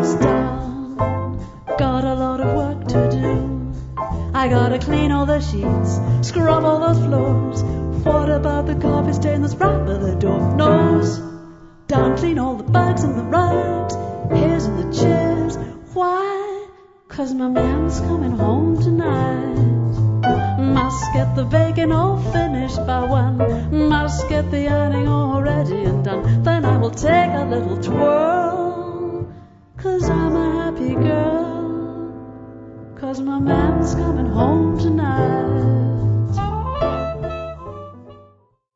almost done. Got a lot of work to do. I gotta clean all the sheets, scrub all those floors. What about the coffee stain that's right by the door? Nose down, clean all the bugs in the rugs, hairs in the chairs. Why? 'Cause my man's coming home tonight. Must get the bacon all finished by 1. Must get the ironing all ready and done. Then I will take a little twirl, 'cause I'm a happy girl. 'Cause my man's coming home tonight.